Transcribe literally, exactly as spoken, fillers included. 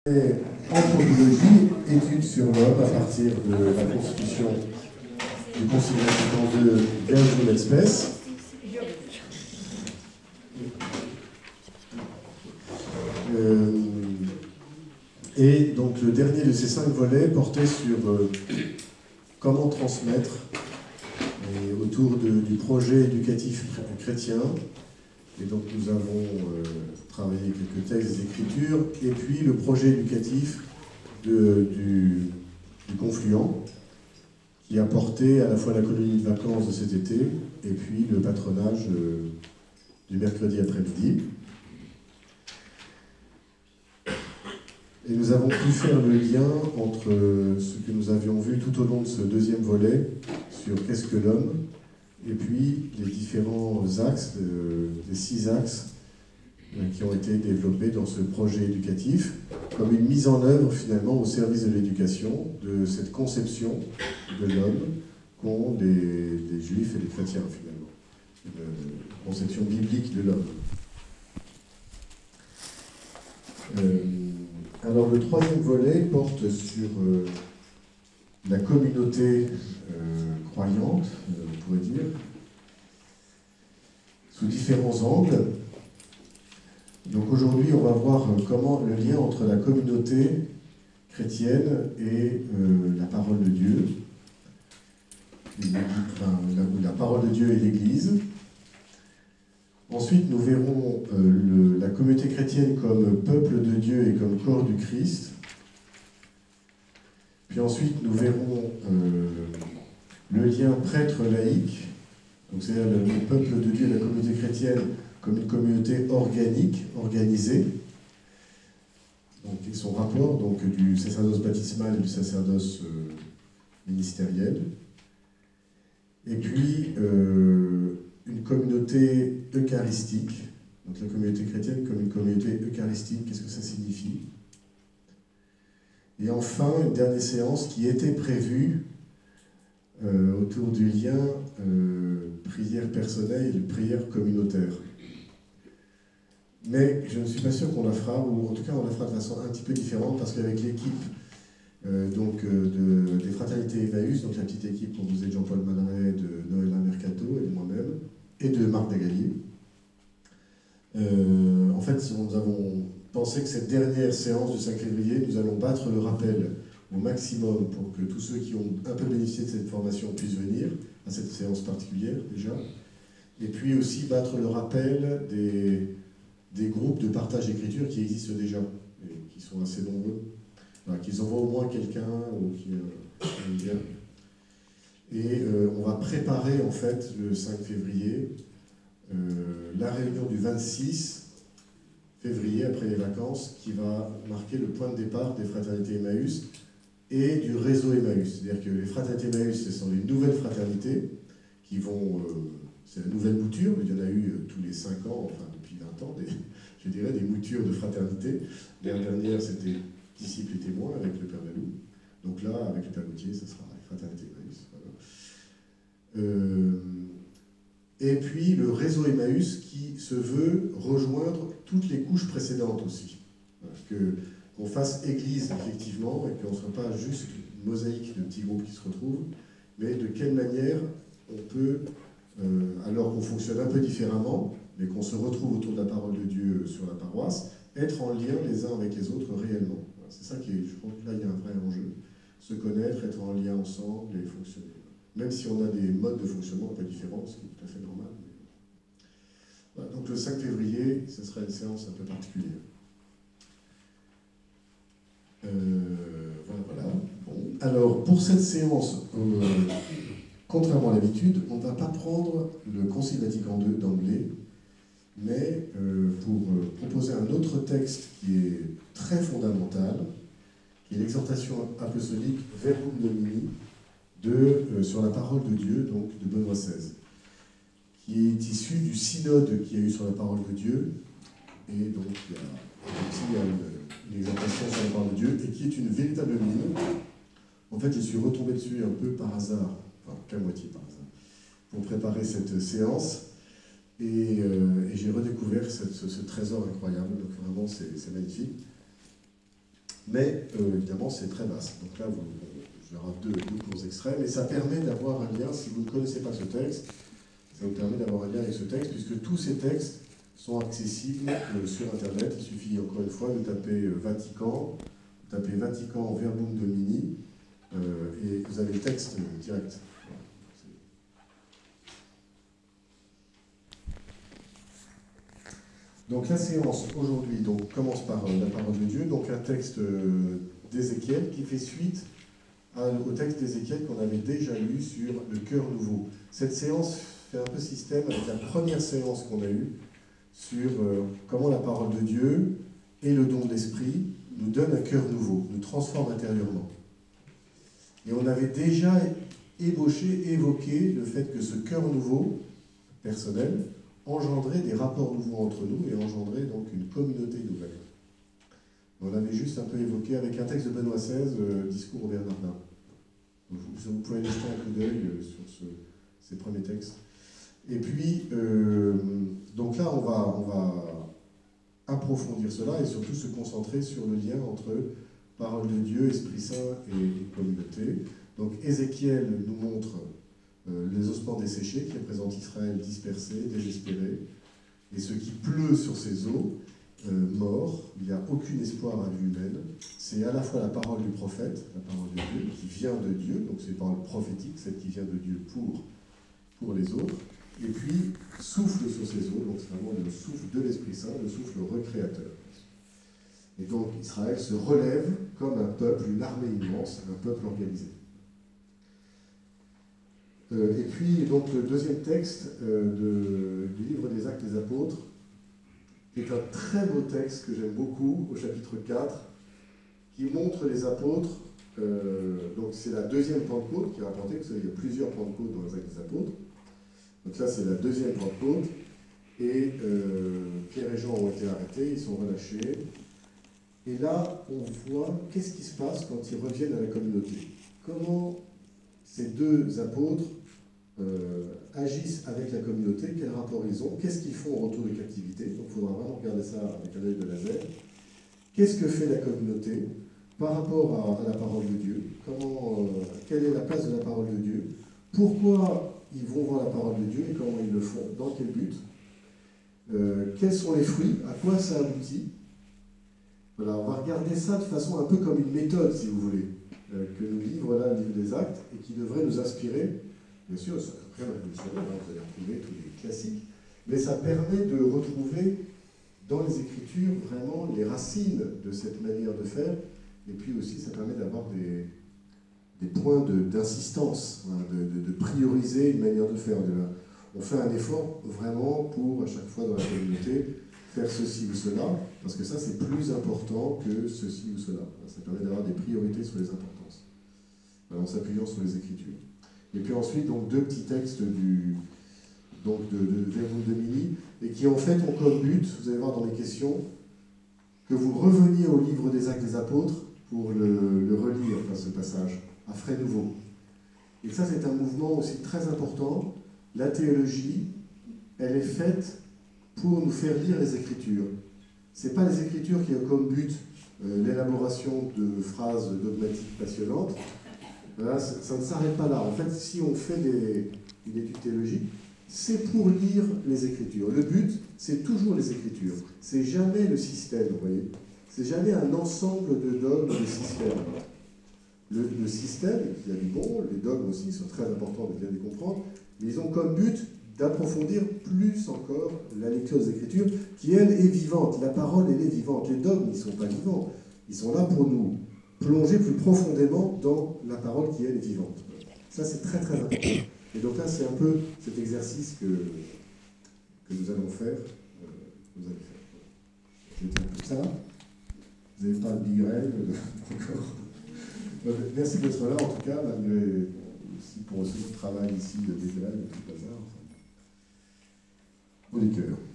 Anthropologie, études sur l'homme à partir de la constitution du Concile Vatican deux vers une espèce. Euh, et donc le dernier de ces cinq volets portait sur euh, comment transmettre et autour de, du projet éducatif chrétien. Et donc nous avons euh, travaillé quelques textes d'écriture, et puis le projet éducatif de, du, du Confluent, qui a porté à la fois la colonie de vacances de cet été, et puis le patronage euh, du mercredi après-midi. Et nous avons pu faire le lien entre ce que nous avions vu tout au long de ce deuxième volet, sur qu'est-ce que l'homme, et puis les différents axes, euh, les six axes euh, qui ont été développés dans ce projet éducatif, comme une mise en œuvre finalement au service de l'éducation, de cette conception de l'homme qu'ont les, les juifs et les chrétiens finalement, une conception biblique de l'homme. Euh, alors le troisième volet porte sur euh, la communauté euh, croyante, euh, on pourrait dire, sous différents angles. Donc aujourd'hui, on va voir comment le lien entre la communauté chrétienne et euh, la parole de Dieu, enfin, la, la parole de Dieu et l'Église. Ensuite, nous verrons euh, le, la communauté chrétienne comme peuple de Dieu et comme corps du Christ. Puis ensuite, nous verrons euh, le lien prêtre-laïque, donc c'est-à-dire le, le peuple de Dieu et la communauté chrétienne comme une communauté organique, organisée, donc, et son rapport donc, du sacerdoce baptismal et du sacerdoce euh, ministériel. Et puis, euh, une communauté eucharistique, donc la communauté chrétienne comme une communauté eucharistique, qu'est-ce que ça signifie? Et enfin, une dernière séance qui était prévue euh, autour du lien euh, prière personnelle et prière communautaire. Mais je ne suis pas sûr qu'on la fera, ou en tout cas on la fera de façon un petit peu différente, parce qu'avec l'équipe euh, donc, euh, de, des Fraternités Emmaüs, donc la petite équipe composée de Jean-Paul Maneret, de Noëlla Mercato et de moi-même, et de Marc Dagalier, euh, en fait nous avons pensé que cette dernière séance du cinq février, nous allons battre le rappel au maximum pour que tous ceux qui ont un peu bénéficié de cette formation puissent venir à cette séance particulière déjà, et puis aussi battre le rappel des... des groupes de partage d'écriture qui existent déjà, et qui sont assez nombreux, enfin, qu'ils envoient au moins quelqu'un, ou qui euh, vient. Et euh, on va préparer en fait le cinq février, euh, la réunion du vingt-six février, après les vacances, qui va marquer le point de départ des Fraternités Emmaüs et du réseau Emmaüs. C'est-à-dire que les Fraternités Emmaüs, ce sont les nouvelles fraternités qui vont... Euh, c'est la nouvelle mouture, mais il y en a eu euh, tous les cinq ans, enfin depuis vingt ans, des, je dirais, des moutures de fraternité. L'année dernière, c'était disciples et témoins avec le Père Lalou. Donc là, avec le Père Gauthier, ce sera les fraternités Emmaüs. Voilà. Euh, et puis le réseau Emmaüs qui se veut rejoindre toutes les couches précédentes aussi. Voilà, que, qu'on fasse église, effectivement, et qu'on ne soit pas juste une mosaïque de petits groupes qui se retrouvent, mais de quelle manière on peut... Euh, alors qu'on fonctionne un peu différemment, mais qu'on se retrouve autour de la parole de Dieu sur la paroisse, être en lien les uns avec les autres réellement. Voilà, c'est ça qui est, je pense que là il y a un vrai enjeu. Se connaître, être en lien ensemble et fonctionner. Même si on a des modes de fonctionnement un peu différents, ce qui est tout à fait normal. Mais... Voilà, donc le cinq février, ce sera une séance un peu particulière. Euh, voilà, voilà. Bon. Alors, pour cette séance, euh, contrairement à l'habitude, on ne va pas prendre le Concile Vatican deux d'emblée, mais euh, pour euh, proposer un autre texte qui est très fondamental, qui est l'exhortation apostolique Verbum Domini de, euh, sur la parole de Dieu, donc de Benoît seize, qui est issu du synode qu'il y a eu sur la parole de Dieu, et donc il y a aussi une, une exhortation sur la parole de Dieu, et qui est une véritable mine. En fait, je suis retombé dessus un peu par hasard, enfin qu'à moitié par hasard, pour préparer cette séance, et, euh, et j'ai redécouvert cette, ce, ce trésor incroyable, donc vraiment c'est, c'est magnifique. mais euh, évidemment c'est très vaste. Donc là, vous, je verrai deux, deux courts extraits, mais ça permet d'avoir un lien, si vous ne connaissez pas ce texte, ça vous permet d'avoir un lien avec ce texte, puisque tous ces textes sont accessibles euh, sur Internet. Il suffit encore une fois de taper euh, Vatican, vous tapez Vatican Verbum Domini, euh, et vous avez le texte euh, direct. Donc la séance aujourd'hui donc, commence par euh, la parole de Dieu, donc un texte euh, d'Ézéchiel qui fait suite à, au texte d'Ézéchiel qu'on avait déjà lu sur le cœur nouveau. Cette séance fait un peu système avec la première séance qu'on a eue sur euh, comment la parole de Dieu et le don de l'Esprit nous donne un cœur nouveau, nous transforme intérieurement. Et on avait déjà ébauché, évoqué le fait que ce cœur nouveau, personnel, engendrait des rapports nouveaux entre nous et engendrait donc une communauté nouvelle. On l'avait juste un peu évoqué avec un texte de Benoît seize, euh, Discours au Bernardin. Vous, vous pouvez aller jeter un coup d'œil euh, sur ce, ces premiers textes. Et puis, euh, donc là, on va, on va approfondir cela et surtout se concentrer sur le lien entre parole de Dieu, Esprit Saint et, et communauté. Donc Ézéchiel nous montre euh, les ossements desséchés qui représentent Israël dispersé, désespéré, et ce qui pleut sur ces eaux, euh, morts, il n'y a aucun espoir à vue humaine. C'est à la fois la parole du prophète, la parole de Dieu, qui vient de Dieu, donc c'est une parole prophétique, celle qui vient de Dieu pour, pour les autres, et puis souffle sur ces eaux, donc c'est vraiment le souffle de l'Esprit Saint, le souffle recréateur. Et donc Israël se relève comme un peuple, une armée immense, un peuple organisé. Euh, et puis donc le deuxième texte euh, de, du livre des Actes des Apôtres est un très beau texte que j'aime beaucoup, au chapitre quatre, qui montre les apôtres. Euh, donc c'est la deuxième Pentecôte qui est rapportée, parce qu'il y a plusieurs Pentecôtes dans les Actes des Apôtres. Donc là c'est la deuxième Pentecôte, et euh, Pierre et Jean ont été arrêtés, ils sont relâchés. Et là, on voit qu'est-ce qui se passe quand ils reviennent à la communauté. Comment ces deux apôtres euh, agissent avec la communauté, quel rapport ils ont, qu'est-ce qu'ils font au retour de captivité. Donc il faudra vraiment regarder ça avec un œil de laser. Qu'est-ce que fait la communauté par rapport à, à la parole de Dieu, comment, euh, quelle est la place de la parole de Dieu, pourquoi ils vont voir la parole de Dieu et comment ils le font, dans quel but, euh, quels sont les fruits, à quoi ça aboutit. Voilà, on va regarder ça de façon un peu comme une méthode, si vous voulez, euh, que nous livre là le livre des Actes, et qui devrait nous inspirer. Bien sûr, ça n'a rien révolutionnaire, hein, vous allez retrouver tous les classiques, mais ça permet de retrouver dans les Écritures vraiment les racines de cette manière de faire, et puis aussi ça permet d'avoir des, des points de, d'insistance, hein, de, de, de prioriser une manière de faire. De la, on fait un effort vraiment pour, à chaque fois dans la communauté, faire ceci ou cela, parce que ça c'est plus important que ceci ou cela. Ça permet d'avoir des priorités sur les importances, en s'appuyant sur les Écritures. Et puis ensuite, donc, deux petits textes du, donc de, de Verbum Domini, et qui en fait ont comme but, vous allez voir dans les questions, que vous reveniez au livre des Actes des Apôtres pour le, le relire, enfin, ce passage, à frais nouveaux. Et ça c'est un mouvement aussi très important. La théologie, elle est faite pour nous faire lire les Écritures. Ce n'est pas les Écritures qui ont comme but euh, l'élaboration de phrases dogmatiques passionnantes. Voilà, ça, ça ne s'arrête pas là. En fait, si on fait des, une étude théologique, c'est pour lire les Écritures. Le but, c'est toujours les Écritures. C'est jamais le système, vous voyez. C'est jamais un ensemble de dogmes, de systèmes. Le, le système, il y a du bon, les dogmes aussi sont très importants de bien les comprendre, mais ils ont comme but d'approfondir plus encore la lecture des Écritures, qui, elle, est vivante. La parole, elle est vivante. Les dogmes, ils ne sont pas vivants. Ils sont là pour nous plonger plus profondément dans la parole qui, elle, est vivante. Ça, c'est très, très important. Et donc là, c'est un peu cet exercice que, que nous allons faire. Euh, vous allez faire. Je vais dire comme ça. Vous n'avez pas de migraine encore. Donc, merci d'être là, en tout cas, malgré aussi pour ce travail ici de dégrève et tout le bazar. Enfin, pour les cœurs.